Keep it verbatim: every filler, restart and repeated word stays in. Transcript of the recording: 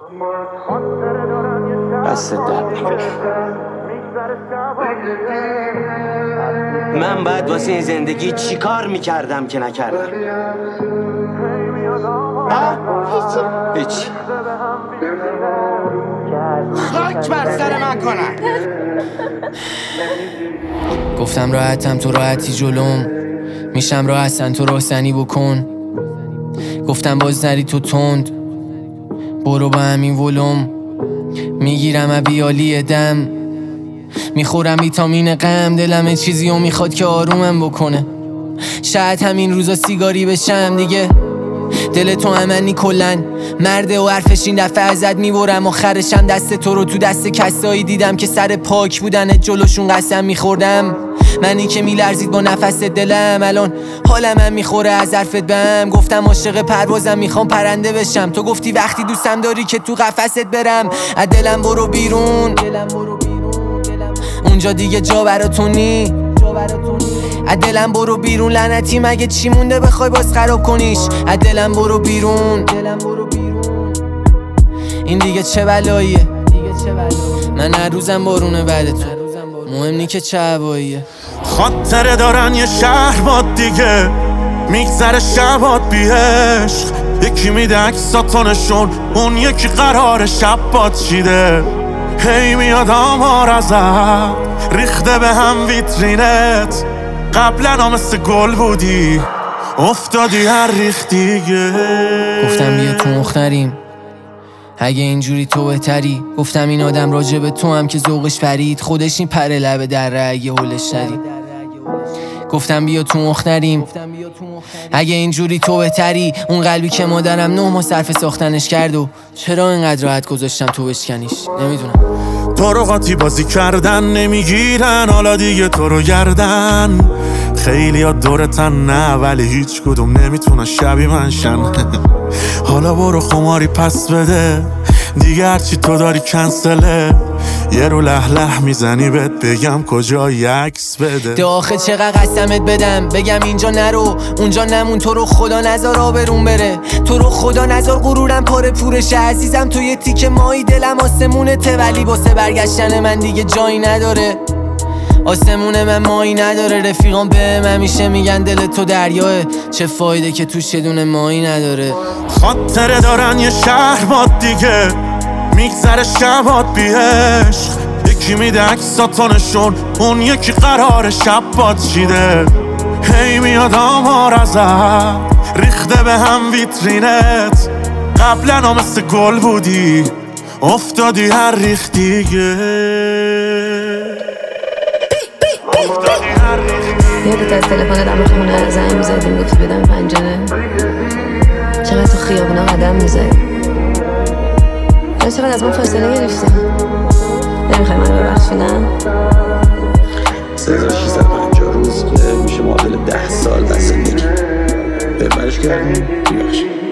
دست درد نکنه. من باید واسه این زندگی چی کار میکردم که نکردم؟ ها؟ هیچی هیچی خاک بر سر من کنن. گفتم راحتم تو راحتی جلوم، میشم راحتن تو راهزنی بکن. گفتم باز نری تو تند، برو با همین ولوم. میگیرم ابیالی دم، میخورم ویتامین غم. دلم چیزی رو میخواد که آرومم بکنه. شاید همین روزا سیگاری بشم دیگه. دل تو همنی کلن مرده و حرفش این دفعه ازت میبرم. آخرشم دست تو رو تو دست کسایی دیدم که سر پاک بودن جلوشون قسم میخوردم. منی که میلرزید با نفس دلم، الان حالم هم میخوره از حرفت بهم. گفتم عاشق پروازم میخوام پرنده بشم، تو گفتی وقتی دوستم داری که تو قفست برم. از دلم برو بیرون، اونجا دیگه جا براتون نی. از دلم برو بیرون لعنتی، مگه چی مونده بخوای باز خراب کنیش؟ از دلم برو بیرون، این دیگه چه بلاییه؟ من هر روزم بارونه بعد تو، مهم نی که چه هواییه. خاطره دارن یه شهر باد دیگه، میگذره شبات بی عشق. یکی میده عکساتونشون، اون یکی قرار شب باد چیده. هی میاد آمار ازت ریخته به هم ویترینت. قبلا مثل گل بودی افتادی هر ریخت دیگه. گفتم بیا تو مختریم اگه اینجوری تو بهتری. گفتم این آدم راجع به تو هم که ذوقش پرید، خودش این پره لبه در اگه هولش نری. گفتم بیا تو مختریم اگه اینجوری تو بهتری. اون قلبی که مادرم نه ماه صرف ساختنش کرد و چرا اینقدر راحت گذاشتم تو بشکنیش نمیدونم. تو رو قاطی بازی کردن نمیگیرن حالا دیگه تو رو گردن. خیلی ها دورتن نه ولی هیچ کدوم نمیتونن شبیه من شن. حالا برو خماری پس بده دیگه، هرچی تو داری کنسله. یه رو لح لح میزنی بهت بگم کجای عکس بده. ده آخه چقدر قسمت بدم بگم اینجا نرو اونجا نمون. تو رو خدا نزار آبرون بره، تو رو خدا نزار غرورم پاره پورشه. عزیزم تو یه تیکه مایی دلم آسمونته، ولی واسه برگشتن من دیگه جایی نداره. آسمون من مایی نداره، رفیقان بهم همیشه میگن دل تو دریاه. چه فایده که توش یه دونه مایی نداره. خاطره دارن یه شهر باد دیگه، میگذره شبات بی عشق. یکی میده عکساتونشون، اون یکی قرار شب باد چیده. هی میاد آمار ازت ریخته به هم ویترینت. قبلا مثل گل بودی افتادی هر ریخت دیگه. یادت از تلفن دم خونه زنگ میزدیم گفتی بدم پنجره. چقدر تو خیابونا قدم میزدی، چقدر از من فاصله گرفتی. نمیخوای منو ببخشی نه؟ سه هزار و ششصد و پنجاه روز میشه معادل ده سال بس زندگی. ببرش کردیم میبخشی.